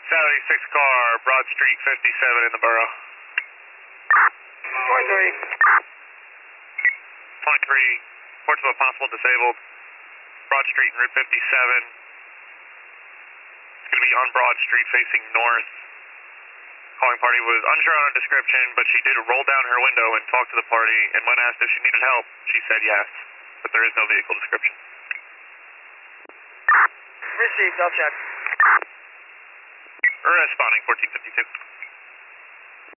Saturday 6 car, Broad Street 57 in the borough. 23. 23, reports of a possible disabled. Broad Street and Route 57. It's going to be on Broad Street facing north. Calling party was unsure on her description, but she did roll down her window and talk to the party, and when asked if she needed help, she said yes, but there is no vehicle description. Received, I'll check. Responding 1452.